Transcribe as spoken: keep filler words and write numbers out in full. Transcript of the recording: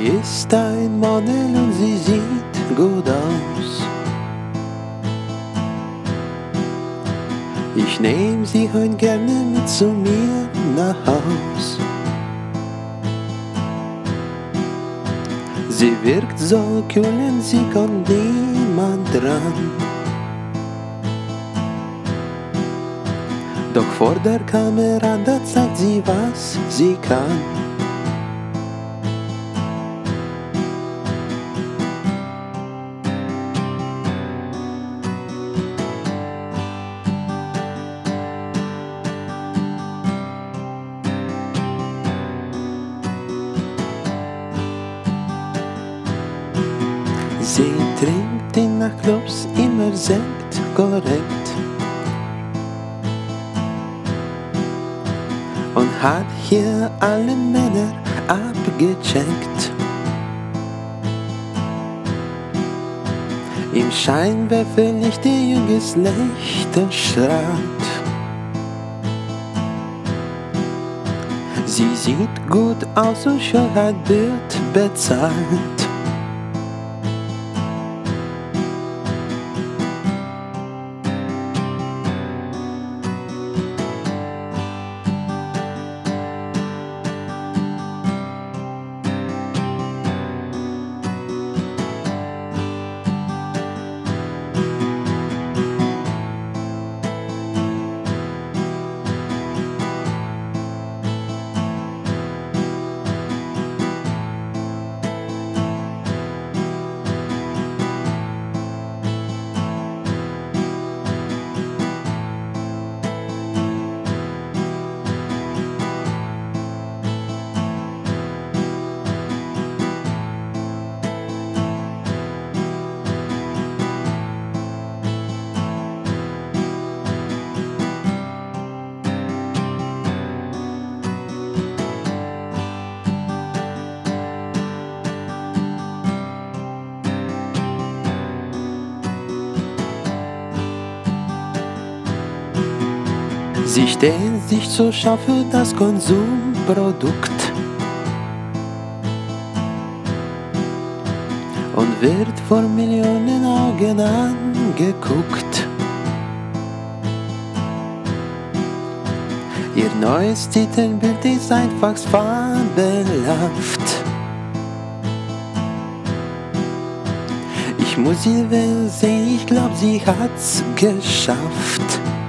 Sie ist ein Model und sie sieht gut aus. Ich nehm sie heut gerne mit zu mir nach Haus. Sie wirkt so cool und sie kommt niemand dran. Doch vor der Kamera, da zeigt sie, was sie kann. Sie trinkt in Nachtclubs immer Sekt, korrekt. Und hat hier alle Männer abgecheckt. Im Scheinwerferlicht ihr junges Licht strahlt. Sie sieht gut aus und Schönheit wird bezahlt. Sie stellt sich zur Schau für das Konsumprodukt und wird von Millionen Augen angeguckt. Ihr neues Titelbild ist einfach fabelhaft. Ich muss sie sehen, ich glaub, sie hat's geschafft.